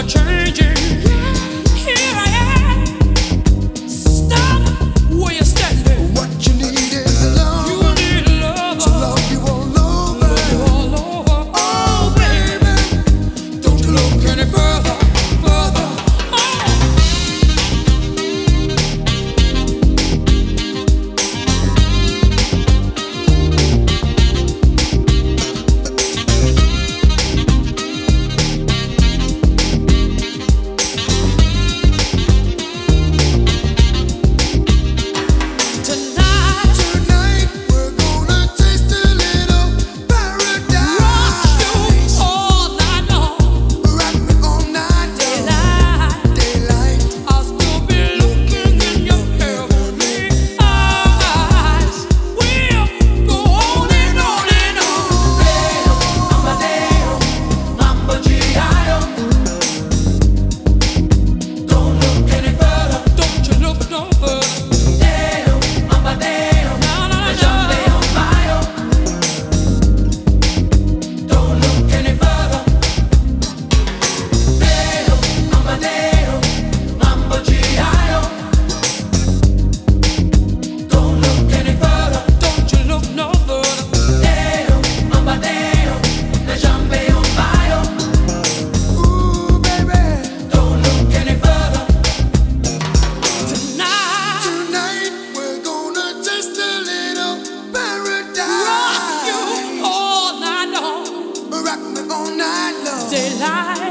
changing. Here I am. Stop where you're standing. What you need is a lover. You need a lover. To love you all over. Love you all over. Oh, baby, don't you look any further, further. Tonight we're gonna taste a little paradise. all night long. Rock me all night long. Daylight. I'll still be looking in your heavenly eyes. We'll go on and on and on. Mambo G.I.O. Don't look any further. Don't you look no further. No, no, no. Don't look any further. Mambo G.I.O. Don't look any further. Don't you look no further. Ooh, baby. Don't look any further. Tonight, We're gonna taste a little rock you paradise. all night long. Rock me all night long. Daylight.